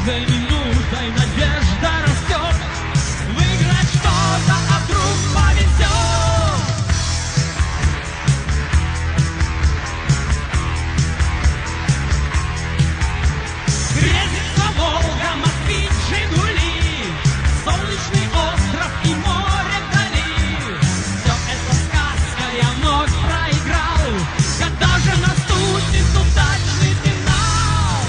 каждой минутой надежда растет. Выиграть что-то, а вдруг повезет. Грезится Волга, Москвич, Жигули, солнечный остров и море вдали. Все это сказка, я вновь проиграл. Когда же наступит удачный финал?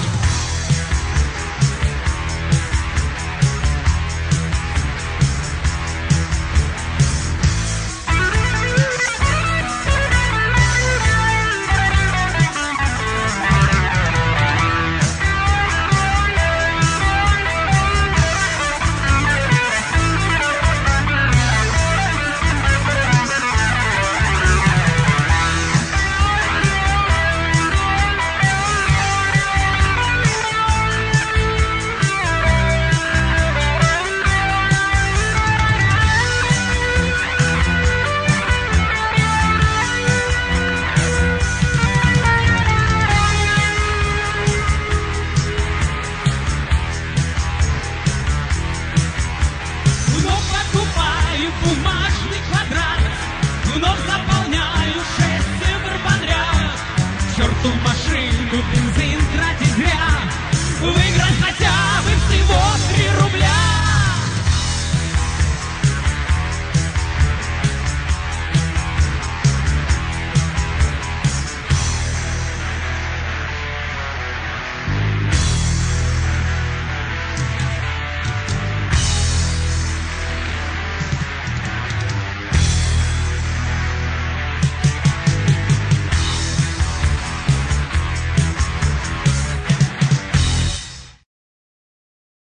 Вновь покупаю бумажный квадрат, вновь заполняю 6 цифр подряд. К черту машину, бензин тратить зря. Выиграть хотел.